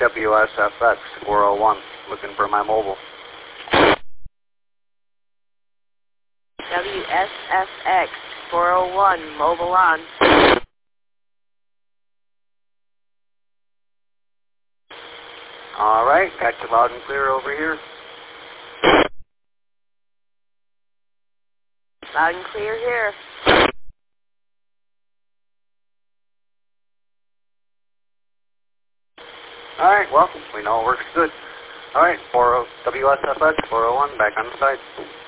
WSFX 401, looking for my mobile. WSFX 401, mobile on. All right, got you loud and clear over here. Loud and clear here. All right, well, we know it works good. All right, WSFX 401, back on the site.